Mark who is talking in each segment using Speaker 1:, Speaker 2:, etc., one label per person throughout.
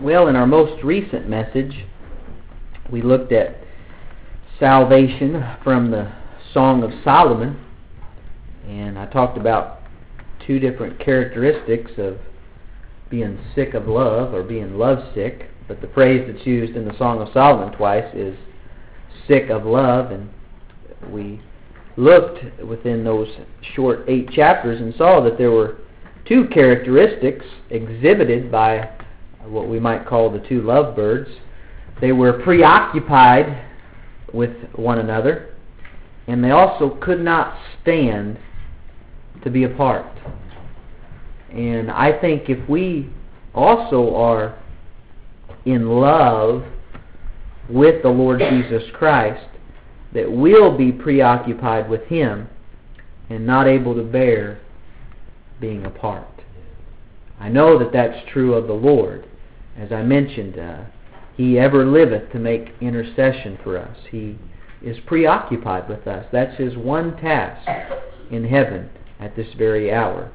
Speaker 1: Well, in our most recent message, we looked at salvation from the Song of Solomon, and I talked about two different characteristics of being sick of love or being lovesick, but the phrase that's used in the Song of Solomon twice is sick of love, and we looked within those short 8 chapters and saw that there were two characteristics exhibited by what we might call the two lovebirds. They were preoccupied with one another, and they also could not stand to be apart. And I think if we also are in love with the Lord Jesus Christ, that we'll be preoccupied with Him and not able to bear being apart. I know that that's true of the Lord. As I mentioned, He ever liveth to make intercession for us. He is preoccupied with us. That's His one task in heaven at this very hour.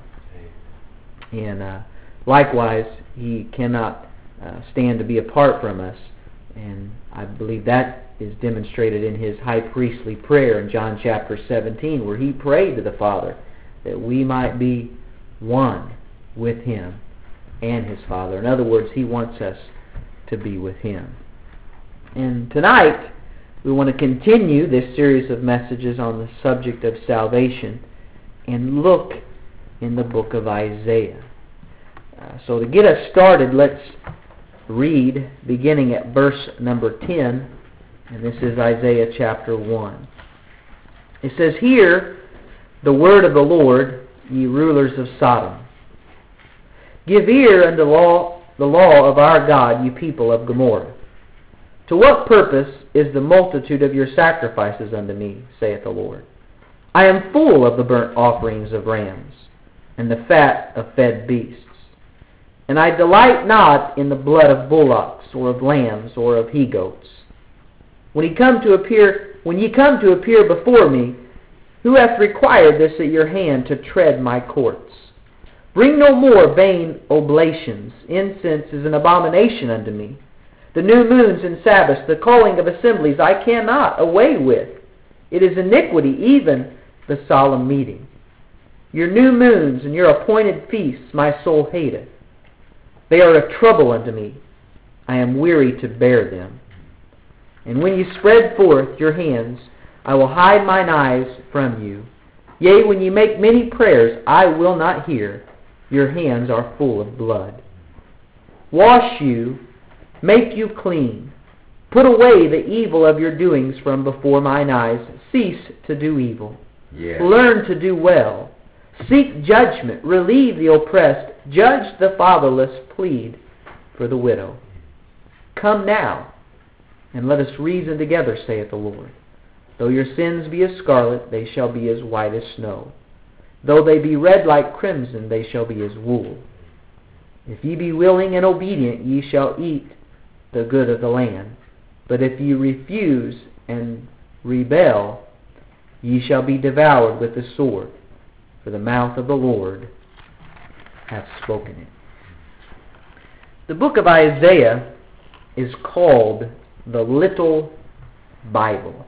Speaker 1: And likewise, He cannot stand to be apart from us. And I believe that is demonstrated in His high priestly prayer in John chapter 17, where He prayed to the Father that we might be one with Him and His Father. In other words, He wants us to be with Him. And tonight, we want to continue this series of messages on the subject of salvation and look in the book of Isaiah. So to get us started, let's read beginning at verse number 10, and this is Isaiah chapter 1. It says, "Hear the word of the Lord, ye rulers of Sodom. Give ear unto the law of our God, ye people of Gomorrah. To what purpose is the multitude of your sacrifices unto me, saith the Lord? I am full of the burnt offerings of rams, and the fat of fed beasts. And I delight not in the blood of bullocks, or of lambs, or of he-goats. When ye come to appear before me, who hath required this at your hand to tread my courts? Bring no more vain oblations. Incense is an abomination unto me. The new moons and Sabbaths, the calling of assemblies, I cannot away with. It is iniquity, even the solemn meeting. Your new moons and your appointed feasts my soul hateth. They are a trouble unto me. I am weary to bear them. And when ye spread forth your hands, I will hide mine eyes from you. Yea, when ye make many prayers, I will not hear. Your hands are full of blood. Wash you, make you clean. Put away the evil of your doings from before mine eyes. Cease to do evil.
Speaker 2: Yes.
Speaker 1: Learn to do well. Seek judgment. Relieve the oppressed. Judge the fatherless. Plead for the widow. Come now, and let us reason together, saith the Lord. Though your sins be as scarlet, they shall be as white as snow. Though they be red like crimson, they shall be as wool. If ye be willing and obedient, ye shall eat the good of the land. But if ye refuse and rebel, ye shall be devoured with the sword, for the mouth of the Lord hath spoken it." The book of Isaiah is called the Little Bible.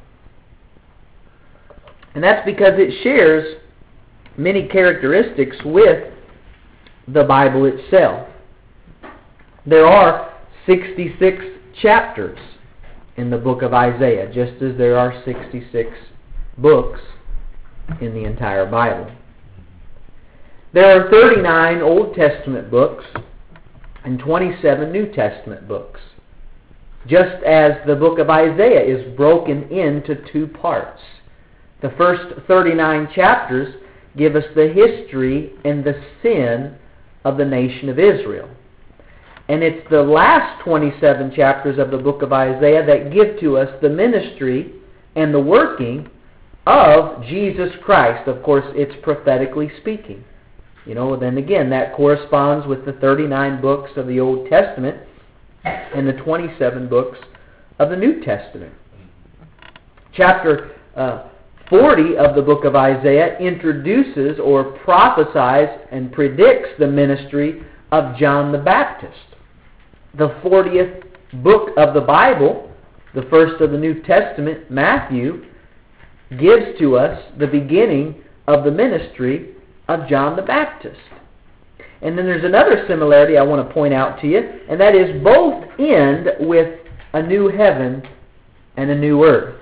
Speaker 1: And that's because it shares many characteristics with the Bible itself. There are 66 chapters in the book of Isaiah, just as there are 66 books in the entire Bible. There are 39 Old Testament books and 27 New Testament books, just as the book of Isaiah is broken into 2 parts. The first 39 chapters give us the history and the sin of the nation of Israel. And it's the last 27 chapters of the book of Isaiah that give to us the ministry and the working of Jesus Christ. Of course, it's prophetically speaking. Then again, that corresponds with the 39 books of the Old Testament and the 27 books of the New Testament. Chapter 40 of the book of Isaiah introduces or prophesies and predicts the ministry of John the Baptist. the 40th book of the Bible, the first of the New Testament, Matthew, gives to us the beginning of the ministry of John the Baptist. And then there's another similarity I want to point out to you, and that is both end with a new heaven and a new earth.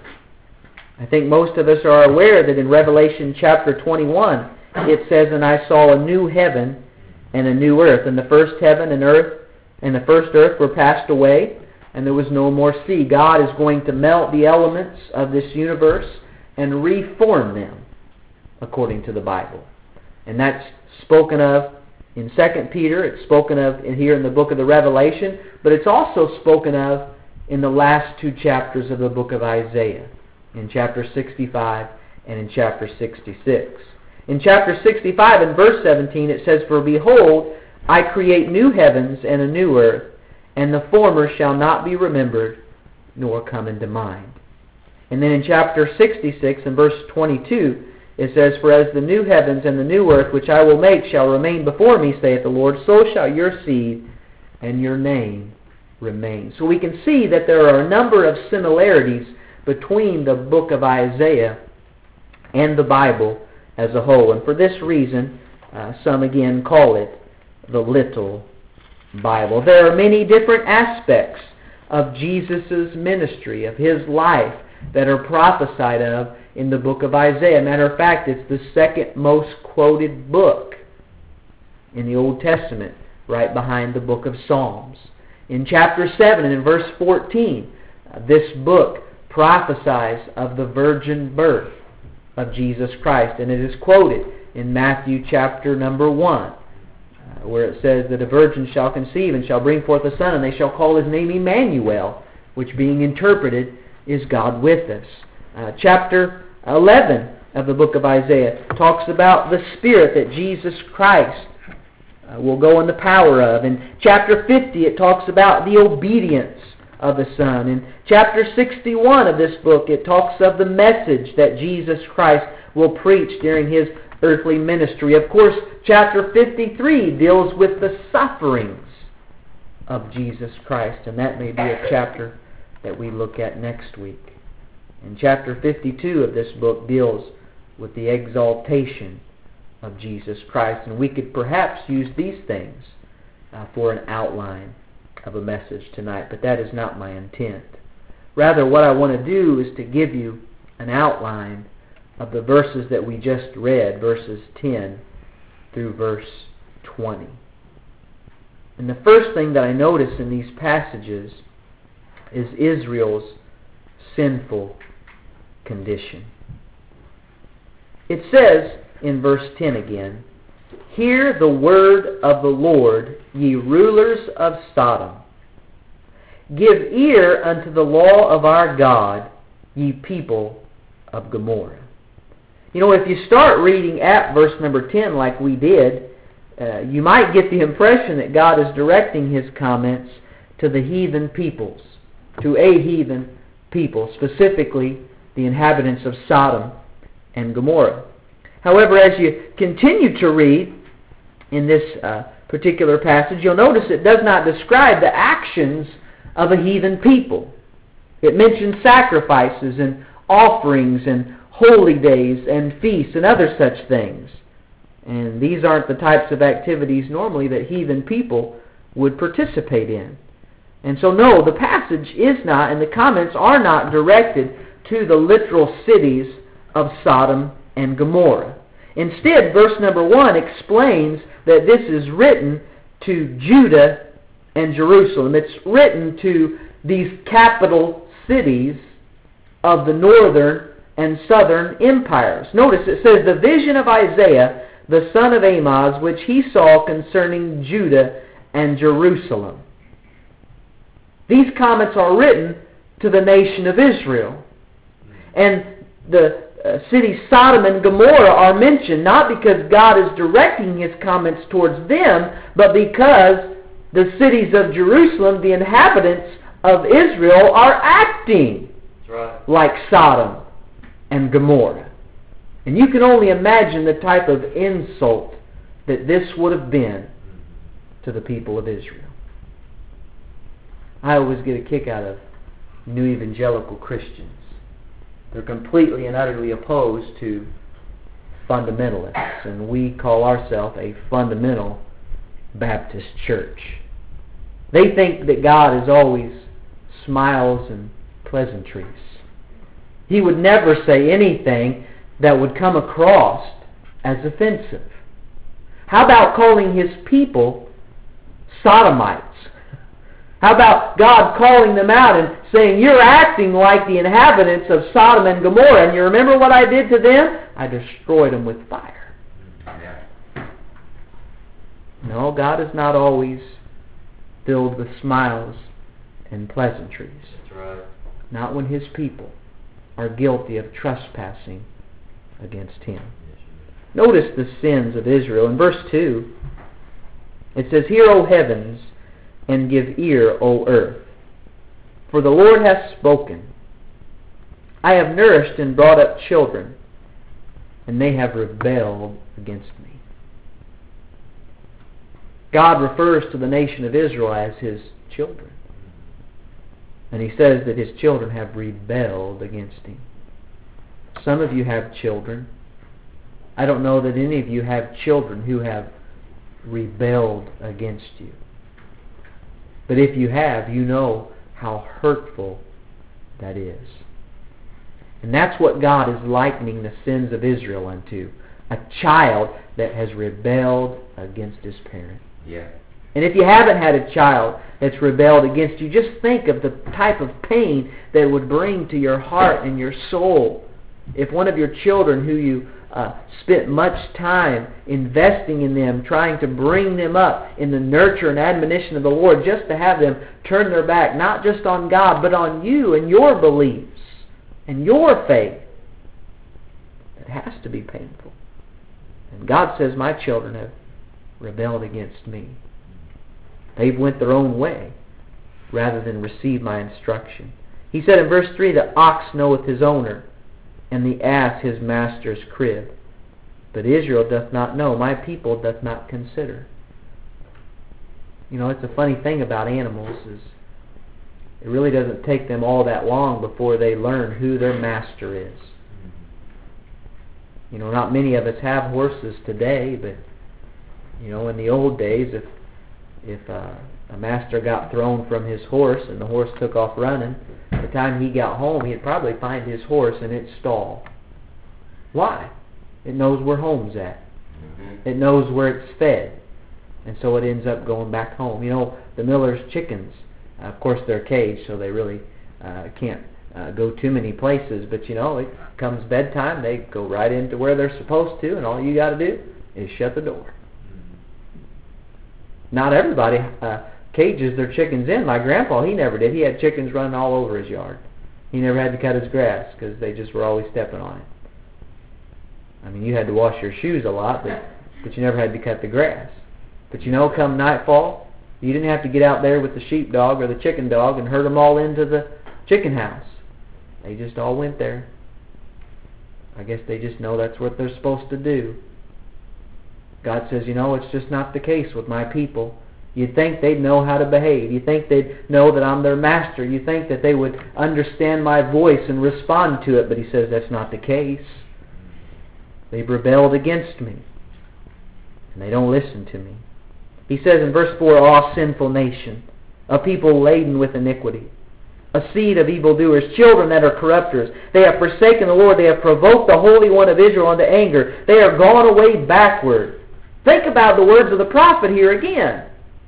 Speaker 1: I think most of us are aware that in Revelation chapter 21, it says, "And I saw a new heaven and a new earth. And the first heaven and the first earth were passed away, and there was no more sea." God is going to melt the elements of this universe and reform them, according to the Bible. And that's spoken of in 2 Peter. It's spoken of here in the book of the Revelation, but it's also spoken of in the last two chapters of the book of Isaiah, in chapter 65 and in chapter 66. In chapter 65 and verse 17 it says, "For behold, I create new heavens and a new earth, and the former shall not be remembered, nor come into mind." And then in chapter 66 and verse 22 it says, "For as the new heavens and the new earth which I will make shall remain before me, saith the Lord, so shall your seed and your name remain." So we can see that there are a number of similarities between the book of Isaiah and the Bible as a whole. And for this reason, some again call it the Little Bible. There are many different aspects of Jesus' ministry, of His life, that are prophesied of in the book of Isaiah. Matter of fact, it's the second most quoted book in the Old Testament, right behind the book of Psalms. In chapter 7 and in verse 14, this book prophesies of the virgin birth of Jesus Christ, and it is quoted in Matthew chapter number 1, where it says that a virgin shall conceive and shall bring forth a son, and they shall call His name Emmanuel, which being interpreted is God with us. Chapter 11 of the book of Isaiah talks about the Spirit that Jesus Christ will go in the power of. In chapter 50 it talks about the obedience of the Son. In chapter 61 of this book it talks of the message that Jesus Christ will preach during His earthly ministry. Of course, chapter 53 deals with the sufferings of Jesus Christ, and that may be a chapter that we look at next week. And chapter 52 of this book deals with the exaltation of Jesus Christ, and we could perhaps use these things for an outline of a message tonight, but that is not my intent. Rather, what I want to do is to give you an outline of the verses that we just read, verses 10 through verse 20. And the first thing that I notice in these passages is Israel's sinful condition. It says in verse 10 again, "Hear the word of the Lord, ye rulers of Sodom. Give ear unto the law of our God, ye people of Gomorrah." You know, if you start reading at verse number 10 like we did, you might get the impression that God is directing His comments to the heathen peoples, to a heathen people, specifically the inhabitants of Sodom and Gomorrah. However, as you continue to read in this particular passage, you'll notice it does not describe the actions of a heathen people. It mentions sacrifices and offerings and holy days and feasts and other such things. And these aren't the types of activities normally that heathen people would participate in. And so no, the passage is not, and the comments are not directed to the literal cities of Sodom and Gomorrah. Instead, verse number 1 explains that this is written to Judah and Jerusalem. It's written to these capital cities of the northern and southern empires. Notice it says, "The vision of Isaiah, the son of Amoz, which he saw concerning Judah and Jerusalem." These comments are written to the nation of Israel. And the cities Sodom and Gomorrah are mentioned not because God is directing His comments towards them, but because the cities of Jerusalem, the inhabitants of Israel, are acting like Sodom and Gomorrah. And you can only imagine the type of insult that this would have been to the people of Israel. I always get a kick out of New Evangelical Christians. They're completely and utterly opposed to fundamentalists, and we call ourselves a fundamental Baptist church. They think that God is always smiles and pleasantries. He would never say anything that would come across as offensive. How about calling His people sodomites? How about God calling them out and saying, you're acting like the inhabitants of Sodom and Gomorrah, and you remember what I did to them? I destroyed them with fire.
Speaker 2: Yeah.
Speaker 1: No, God is not always filled with smiles and pleasantries.
Speaker 2: That's right.
Speaker 1: Not when His people are guilty of trespassing against Him. Notice the sins of Israel. In verse 2, it says, Hear, O heavens, and give ear, O earth. For the Lord hath spoken. I have nourished and brought up children, and they have rebelled against me. God refers to the nation of Israel as His children. And He says that His children have rebelled against Him. Some of you have children. I don't know that any of you have children who have rebelled against you. But if you have, you know how hurtful that is. And that's what God is likening the sins of Israel unto. A child that has rebelled against his parent.
Speaker 2: Yeah.
Speaker 1: And if you haven't had a child that's rebelled against you, just think of the type of pain that it would bring to your heart and your soul. If one of your children who you spent much time investing in them, trying to bring them up in the nurture and admonition of the Lord, just to have them turn their back, not just on God, but on you and your beliefs and your faith, it has to be painful. And God says, my children have rebelled against me. They've went their own way rather than receive my instruction. He said in verse 3, the ox knoweth his owner, and the ass his master's crib. But Israel doth not know, my people doth not consider. You know, it's a funny thing about animals is it really doesn't take them all that long before they learn who their master is. You know, not many of us have horses today, but you know, in the old days, if a master got thrown from his horse and the horse took off running, by the time he got home, he'd probably find his horse in its stall. Why? It knows where home's at.
Speaker 2: Mm-hmm.
Speaker 1: It knows where it's fed. And so it ends up going back home. You know, the miller's chickens, of course they're caged, so they really can't go too many places. But you know, it comes bedtime, they go right into where they're supposed to, and all you got to do is shut the door. Not everybody cages their chickens in. My grandpa, he never did. He had chickens running all over his yard. He never had to cut his grass because they just were always stepping on it. I mean, you had to wash your shoes a lot, but you never had to cut the grass. But you know, come nightfall, you didn't have to get out there with the sheepdog or the chicken dog and herd them all into the chicken house. They just all went there. I guess they just know that's what they're supposed to do. God says, you know, it's just not the case with my people. You'd think they'd know how to behave. You'd think they'd know that I'm their master. You'd think that they would understand my voice and respond to it. But He says that's not the case. They've rebelled against me. And they don't listen to me. He says in verse 4, "All sinful nation, a people laden with iniquity, a seed of evildoers, children that are corrupters. They have forsaken the Lord. They have provoked the Holy One of Israel unto anger. They are gone away backward." Think about the words of the prophet here again.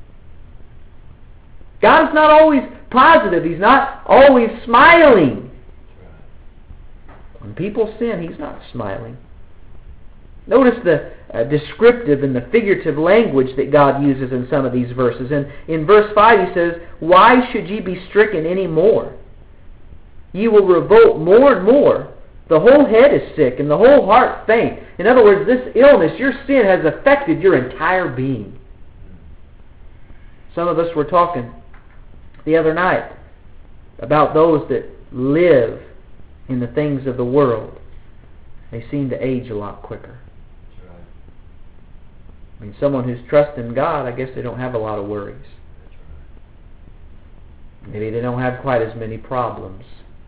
Speaker 1: God is not always positive. He's not always smiling. When people sin, He's not smiling. Notice the descriptive and the figurative language that God uses in some of these verses. And in verse 5 He says, "Why should ye be stricken any more? Ye will revolt more and more. The whole head is sick, and the whole heart faint." In other words, this illness, your sin, has affected your entire being. Some of us were talking the other night about those that live in the things of the world. They seem to age a lot quicker.
Speaker 2: That's right.
Speaker 1: I mean, someone who's trusting God, I guess they don't have a lot of worries.
Speaker 2: That's right.
Speaker 1: Maybe they don't have quite as many problems.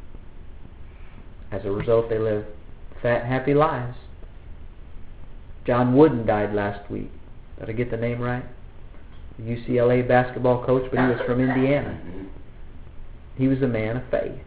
Speaker 1: As a result, they live fat, happy lives. John Wooden died last week. Did I get the name right? The UCLA basketball coach, but he was from Indiana. He was a man of faith.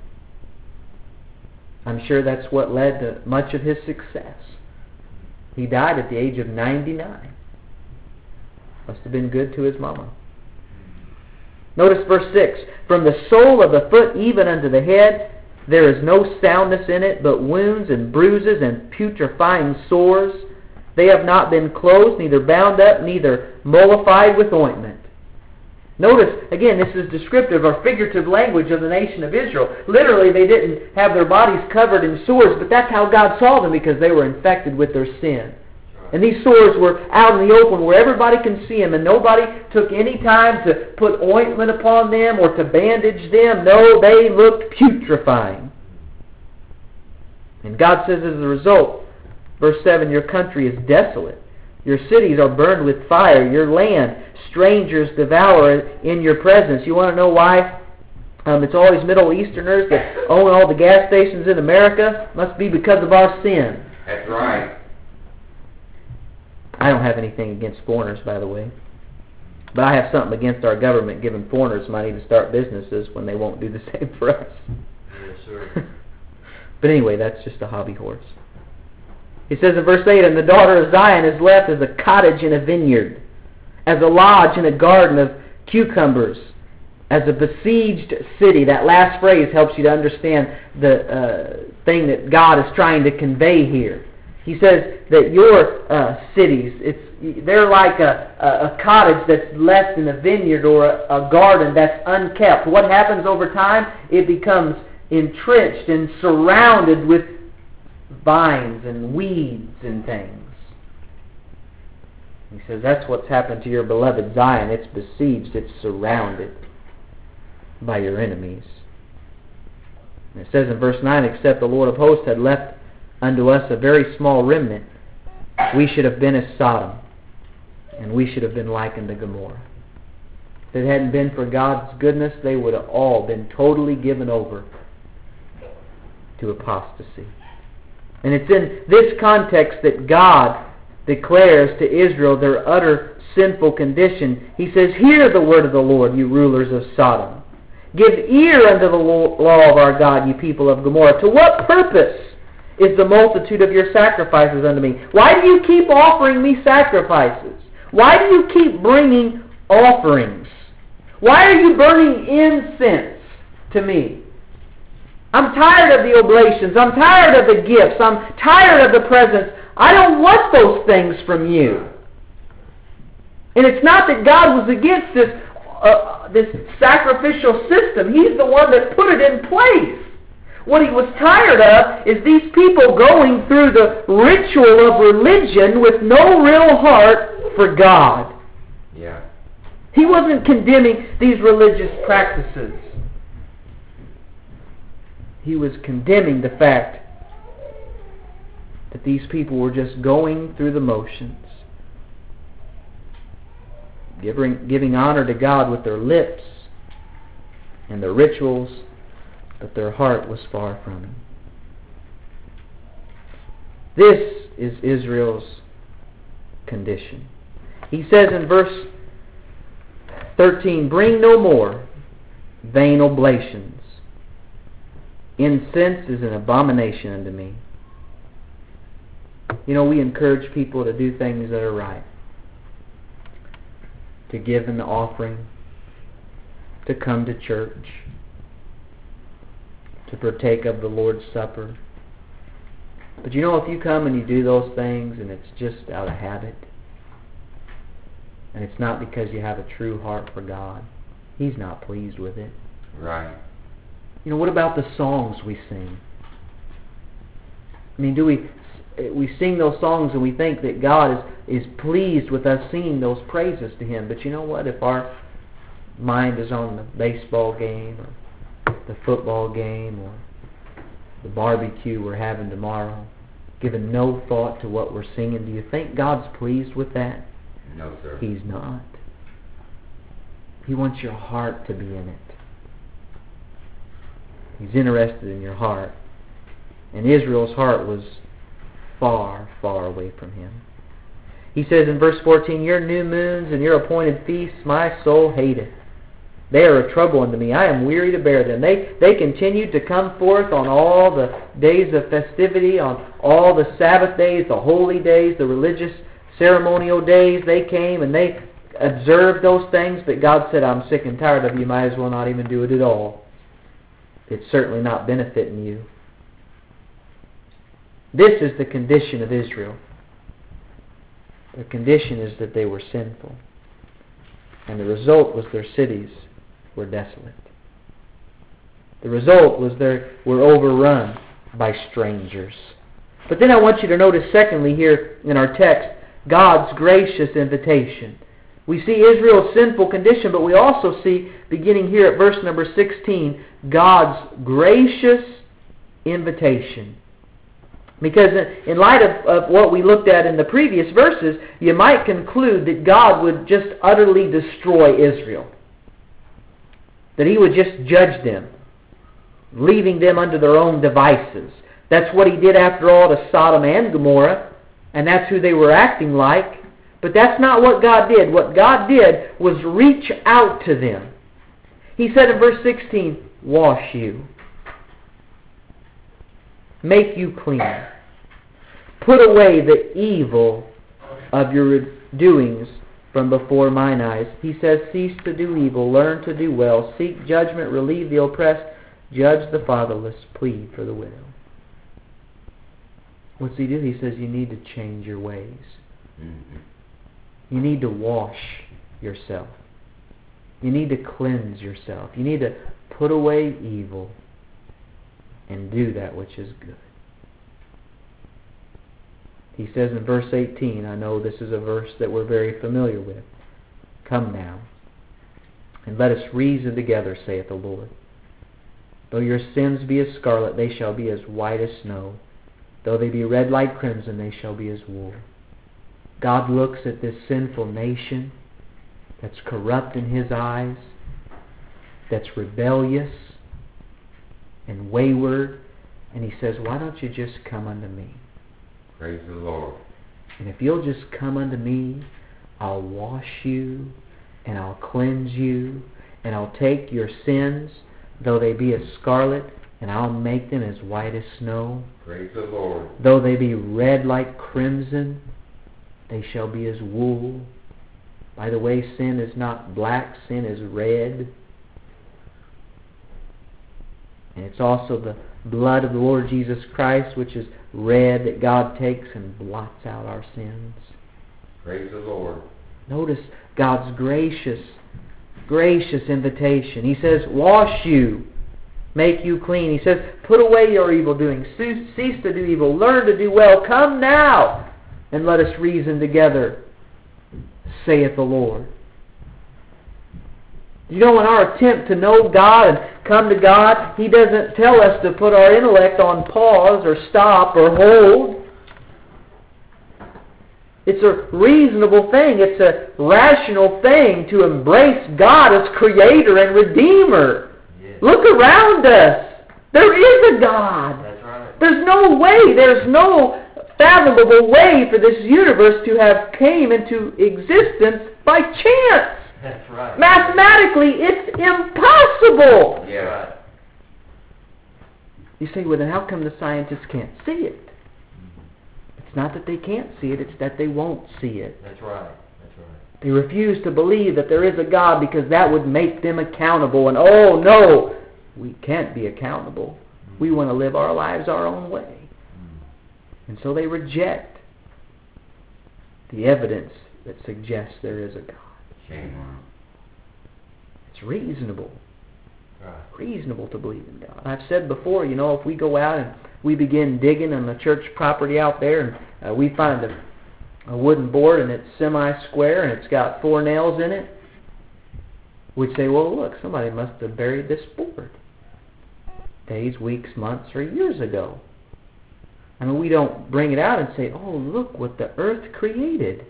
Speaker 1: I'm sure that's what led to much of his success. He died at the age of 99. Must have been good to his mama. Notice verse 6. From the sole of the foot even unto the head, there is no soundness in it, but wounds and bruises and putrefying sores. They have not been closed, neither bound up, neither mollified with ointment. Notice, again, this is descriptive or figurative language of the nation of Israel. Literally, they didn't have their bodies covered in sores, but that's how God saw them because they were infected with their sin. And these sores were out in the open where everybody can see them, and nobody took any time to put ointment upon them or to bandage them. No, they looked putrefying. And God says as a result, verse 7, your country is desolate. Your cities are burned with fire. Your land, strangers devour in your presence. You want to know why? It's always Middle Easterners that own all the gas stations in America. Must be because of our sin.
Speaker 2: That's right.
Speaker 1: I don't have anything against foreigners, by the way. But I have something against our government giving foreigners money to start businesses when they won't do the same for us.
Speaker 2: Yes, sir.
Speaker 1: But anyway, that's just a hobby horse. He says in verse 8, and the daughter of Zion is left as a cottage in a vineyard, as a lodge in a garden of cucumbers, as a besieged city. That last phrase helps you to understand the thing that God is trying to convey here. He says that your cities, they're like a cottage that's left in a vineyard or a garden that's unkept. What happens over time? It becomes entrenched and surrounded with vines and weeds and things. He says that's what's happened to your beloved Zion. It's besieged. It's surrounded by your enemies. And it says in verse 9, except the Lord of hosts had left unto us a very small remnant, we should have been as Sodom, and we should have been likened to Gomorrah. If it hadn't been for God's goodness, they would have all been totally given over to apostasy. And it's in this context that God declares to Israel their utter sinful condition. He says, hear the word of the Lord, you rulers of Sodom. Give ear unto the law of our God, you people of Gomorrah. To what purpose is the multitude of your sacrifices unto me? Why do you keep offering me sacrifices? Why do you keep bringing offerings? Why are you burning incense to me? I'm tired of the oblations. I'm tired of the gifts. I'm tired of the presents. I don't want those things from you. And it's not that God was against this sacrificial system. He's the one that put it in place. What he was tired of is these people going through the ritual of religion with no real heart for God.
Speaker 2: Yeah.
Speaker 1: He wasn't condemning these religious practices. He was condemning the fact that these people were just going through the motions, giving honor to God with their lips and their rituals, but their heart was far from Him. This is Israel's condition. He says in verse 13, bring no more vain oblations. Incense is an abomination unto me. You know, we encourage people to do things that are right. To give an offering. To come to church. To partake of the Lord's Supper. But you know, if you come and you do those things and it's just out of habit, and it's not because you have a true heart for God, He's not pleased with it.
Speaker 2: Right.
Speaker 1: You know, what about the songs we sing? I mean, do we sing those songs and we think that God is pleased with us singing those praises to Him? But you know what? If our mind is on the baseball game or the football game or the barbecue we're having tomorrow, giving no thought to what we're singing, do you think God's pleased with that?
Speaker 2: No, sir.
Speaker 1: He's not. He wants your heart to be in it. He's interested in your heart. And Israel's heart was far, far away from Him. He says in verse 14, your new moons and your appointed feasts my soul hateth. They are a trouble unto me. I am weary to bear them. They continue to come forth on all the days of festivity, on all the Sabbath days, the holy days, the religious ceremonial days. They came and they observed those things, but God said, I'm sick and tired of you. You might as well not even do it at all. It's certainly not benefiting you. This is the condition of Israel. The condition is that they were sinful. And the result was their cities were desolate. The result was they were overrun by strangers. But then I want you to notice secondly here in our text, God's gracious invitation. We see Israel's sinful condition, but we also see, beginning here at verse number 16, God's gracious invitation. Because in light of what we looked at in the previous verses, you might conclude that God would just utterly destroy Israel. That He would just judge them, leaving them unto their own devices. That's what He did after all to Sodom and Gomorrah, and that's who they were acting like. But that's not what God did. What God did was reach out to them. He said in verse 16, wash you. Make you clean. Put away the evil of your doings from before mine eyes. He says, cease to do evil, learn to do well, seek judgment, relieve the oppressed, judge the fatherless, plead for the widow. What's He do? He says you need to change your ways. Mm-hmm. You need to wash yourself. You need to cleanse yourself. You need to put away evil and do that which is good. He says in verse 18, I know this is a verse that we're very familiar with. Come now, and let us reason together, saith the Lord. Though your sins be as scarlet, they shall be as white as snow. Though they be red like crimson, they shall be as wool. God looks at this sinful nation that's corrupt in His eyes, that's rebellious and wayward, and He says, why don't you just come unto me?
Speaker 2: Praise the Lord.
Speaker 1: And if you'll just come unto me, I'll wash you, and I'll cleanse you, and I'll take your sins, though they be as scarlet, and I'll make them as white as snow.
Speaker 2: Praise the Lord.
Speaker 1: Though they be red like crimson, they shall be as wool. By the way, sin is not black, sin is red. And it's also the blood of the Lord Jesus Christ, which is red, that God takes and blots out our sins.
Speaker 2: Praise the Lord.
Speaker 1: Notice God's gracious invitation. He says, wash you, make you clean. He says, put away your evil doings, cease to do evil, learn to do well. Come now, and let us reason together, saith the Lord. You know, in our attempt to know God and come to God, He doesn't tell us to put our intellect on pause or stop or hold. It's a reasonable thing. It's a rational thing to embrace God as Creator and Redeemer.
Speaker 2: Yes.
Speaker 1: Look around us. There is a God.
Speaker 2: That's right.
Speaker 1: There's no way, there's no fathomable way for this universe to have came into existence by chance.
Speaker 2: That's right.
Speaker 1: Mathematically, it's impossible.
Speaker 2: Yeah. Right.
Speaker 1: You say, well, then how come the scientists can't see it? It's not that they can't see it, it's that they won't see it.
Speaker 2: That's right. That's right.
Speaker 1: They refuse to believe that there is a God because that would make them accountable. And oh no, we can't be accountable. We want to live our lives our own way. And so they reject the evidence that suggests there is a God.
Speaker 2: Shame on them.
Speaker 1: It's reasonable.
Speaker 2: Right.
Speaker 1: Reasonable to believe in God. I've said before, you know, if we go out and we begin digging on the church property out there and we find a wooden board and it's semi-square and it's got 4 nails in it, we'd say, well, look, somebody must have buried this board days, weeks, months, or years ago. I mean, we don't bring it out and say, oh, look what the earth created.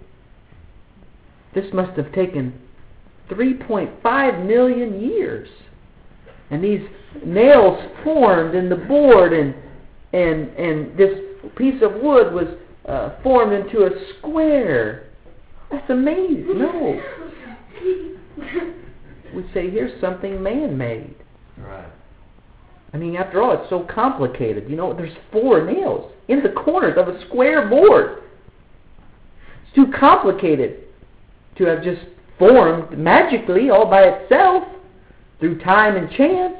Speaker 1: This must have taken 3.5 million years And these nails formed in the board, and this piece of wood was formed into a square. That's amazing. No. We say, here's something man-made.
Speaker 2: Right.
Speaker 1: I mean, after all, it's so complicated. You know, there's 4 nails in the corners of a square board. It's too complicated to have just formed magically all by itself through time and chance.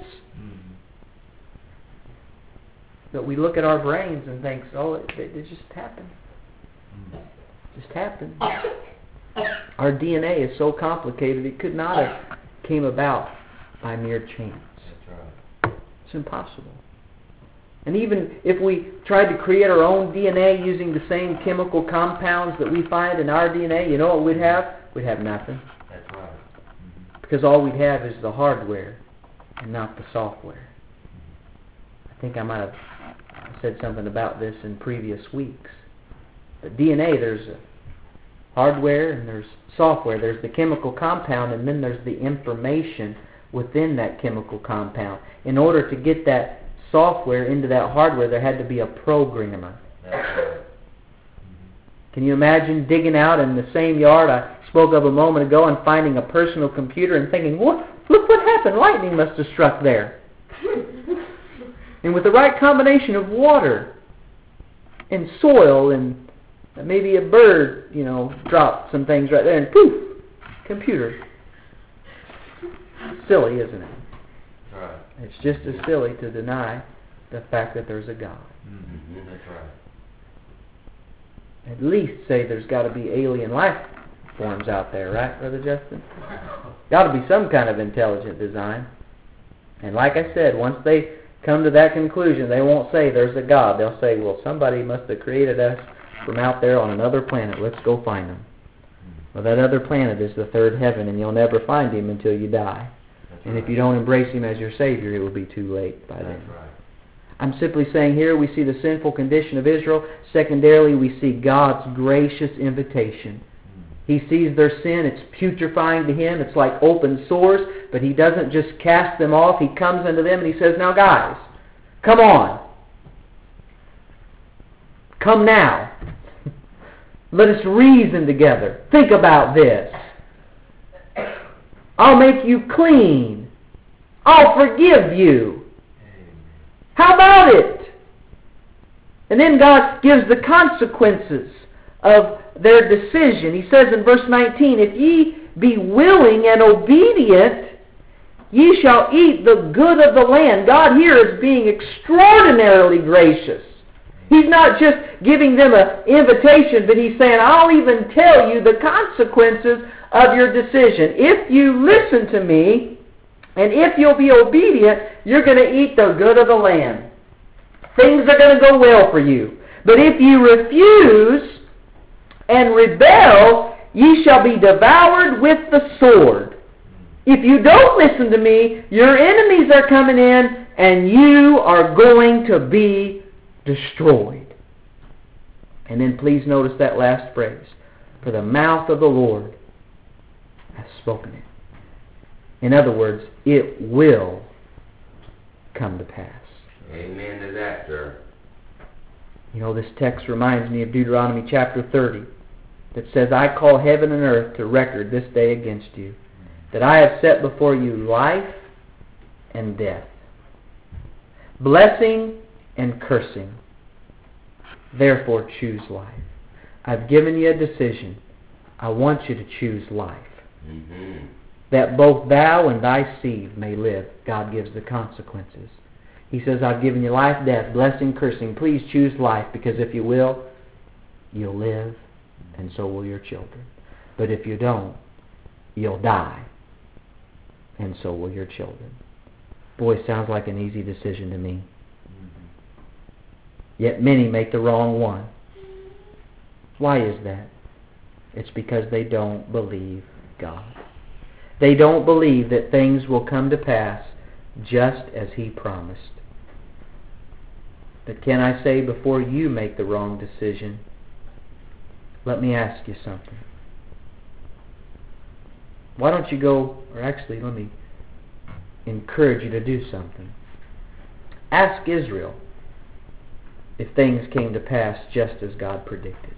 Speaker 1: But we look at our brains and think, oh, it just happened. It just happened. Our DNA is so complicated, it could not have came about by mere chance.
Speaker 2: That's right.
Speaker 1: It's impossible. And even if we tried to create our own DNA using the same chemical compounds that we find in our DNA, you know what we'd have? We'd have nothing.
Speaker 2: That's right.
Speaker 1: Because all we'd have is the hardware and not the software. I think I might have said something about this in previous weeks. But DNA, there's a hardware and there's software. There's the chemical compound, and then there's the information within that chemical compound. In order to get that software into that hardware, there had to be a programmer.
Speaker 2: That's right.
Speaker 1: Can you imagine digging out in the same yard I spoke of a moment ago and finding a personal computer and thinking, look what happened, lightning must have struck there. And with the right combination of water and soil and maybe a bird, dropped some things right there and poof, computer. Silly, isn't it?
Speaker 2: Right.
Speaker 1: It's just as silly to deny the fact that there's a God.
Speaker 2: Mm-hmm. That's right.
Speaker 1: At least say there's got to be alien life forms out there, right, Brother Justin? Got to be some kind of intelligent design. And like I said, once they come to that conclusion, they won't say there's a God. They'll say, well, somebody must have created us from out there on another planet. Let's go find them. Well, that other planet is the third heaven, and you'll never find him until you die.
Speaker 2: That's
Speaker 1: And
Speaker 2: right.
Speaker 1: if you don't embrace him as your Savior, it will be too late by then.
Speaker 2: That's right.
Speaker 1: I'm simply saying here we see the sinful condition of Israel. Secondarily, we see God's gracious invitation. He sees their sin. It's putrefying to him. It's like open sores. But he doesn't just cast them off. He comes into them and he says, now guys, come on. Come now. Let us reason together. Think about this. I'll make you clean. I'll forgive you. How about it? And then God gives the consequences of their decision. He says in verse 19, if ye be willing and obedient, ye shall eat the good of the land. God here is being extraordinarily gracious. He's not just giving them an invitation, but he's saying, I'll even tell you the consequences of your decision. If you listen to me, and if you'll be obedient, you're going to eat the good of the land. Things are going to go well for you. But if you refuse and rebel, ye shall be devoured with the sword. If you don't listen to me, your enemies are coming in, and you are going to be destroyed. And then please notice that last phrase. For the mouth of the Lord has spoken it. In other words, it will come to pass.
Speaker 2: Amen to that, sir.
Speaker 1: You know, this text reminds me of Deuteronomy chapter 30 that says, I call heaven and earth to record this day against you, that I have set before you life and death, blessing and cursing. Therefore choose life. I've given you a decision. I want you to choose life.
Speaker 2: Mm-hmm.
Speaker 1: That both thou and thy seed may live. God gives the consequences. He says, I've given you life, death, blessing, cursing. Please choose life, because if you will, you'll live, and so will your children. But if you don't, you'll die, and so will your children. Boy, it sounds like an easy decision to me. Yet many make the wrong one. Why is that? It's because they don't believe God. They don't believe that things will come to pass just as He promised. But can I say, before you make the wrong decision, let me ask you something. Why don't you go, or actually let me encourage you to do something. Ask Israel if things came to pass just as God predicted.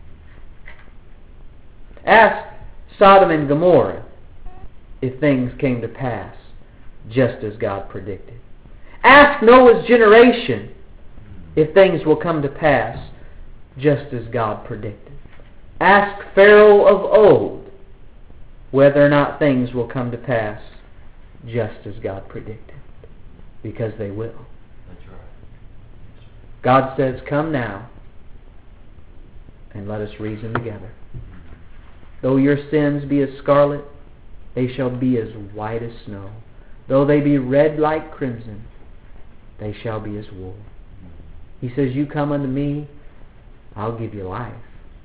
Speaker 1: Ask Sodom and Gomorrah if things came to pass just as God predicted. Ask Noah's generation if things will come to pass just as God predicted. Ask Pharaoh of old whether or not things will come to pass just as God predicted. Because they will.
Speaker 2: That's right.
Speaker 1: God says, come now and let us reason together. Though your sins be as scarlet, they shall be as white as snow. Though they be red like crimson, they shall be as wool. He says, you come unto me, I'll give you life.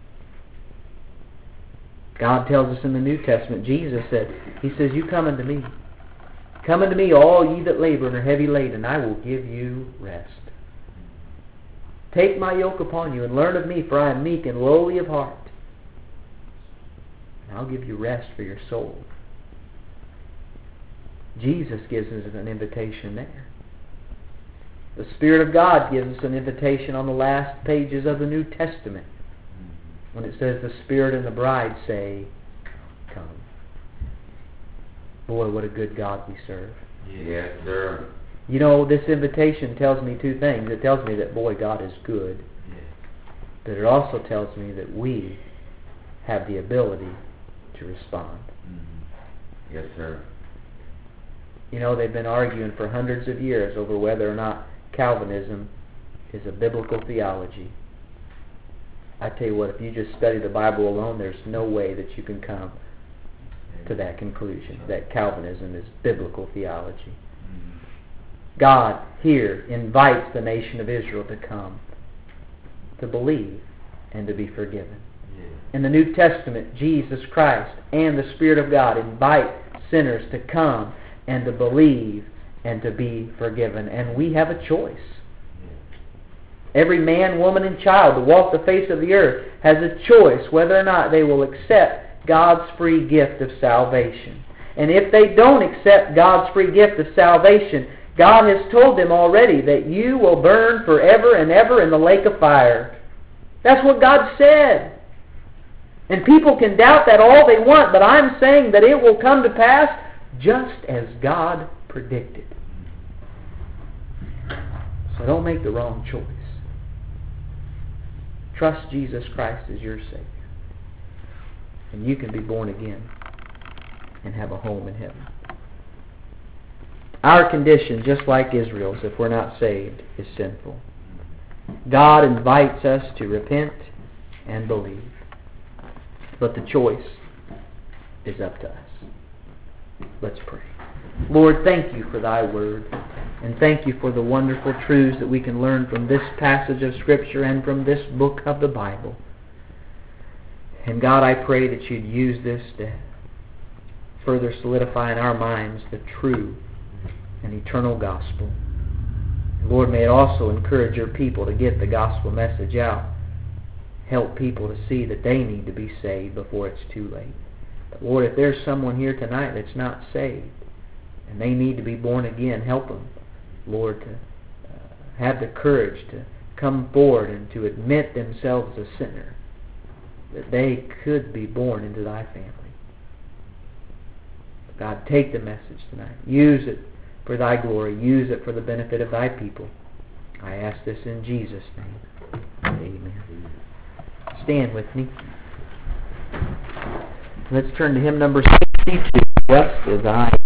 Speaker 1: God tells us in the New Testament, Jesus said, He says, you come unto me. Come unto me, all ye that labor and are heavy laden, and I will give you rest. Take my yoke upon you and learn of me, for I am meek and lowly of heart. And I'll give you rest for your soul. Jesus gives us an invitation there. The Spirit of God gives us an invitation on the last pages of the New Testament when it says the Spirit and the bride say, come. Boy, what a good God we serve.
Speaker 2: Yes, sir.
Speaker 1: You know, this invitation tells me two things. It tells me that, boy, God is good.
Speaker 2: Yes.
Speaker 1: But it also tells me that we have the ability to respond.
Speaker 2: Mm-hmm. Yes, sir.
Speaker 1: You know, they've been arguing for hundreds of years over whether or not Calvinism is a biblical theology. I tell you what, if you just study the Bible alone, there's no way that you can come to that conclusion, that Calvinism is biblical theology.
Speaker 2: Mm-hmm.
Speaker 1: God here invites the nation of Israel to come, to believe, and to be forgiven.
Speaker 2: Yes.
Speaker 1: In the New Testament, Jesus Christ and the Spirit of God invite sinners to come and to believe and to be forgiven. And we have a choice. Every man, woman, and child to walk the face of the earth has a choice whether or not they will accept God's free gift of salvation. And if they don't accept God's free gift of salvation, God has told them already that you will burn forever and ever in the lake of fire. That's what God said. And people can doubt that all they want, but I'm saying that it will come to pass just as God predicted. So don't make the wrong choice. Trust Jesus Christ as your Savior. And you can be born again and have a home in heaven. Our condition, just like Israel's, if we're not saved, is sinful. God invites us to repent and believe. But the choice is up to us. Let's pray. Lord, thank you for thy word. And thank you for the wonderful truths that we can learn from this passage of Scripture and from this book of the Bible. And God, I pray that you'd use this to further solidify in our minds the true and eternal gospel. Lord, may it also encourage your people to get the gospel message out. Help people to see that they need to be saved before it's too late. But Lord, if there's someone here tonight that's not saved and they need to be born again, help them, Lord, to have the courage to come forward and to admit themselves a sinner, that they could be born into thy family. God, take the message tonight. Use it for thy glory. Use it for the benefit of thy people. I ask this in Jesus' name. Amen. Stand with me. Let's turn to hymn number 62. Just as I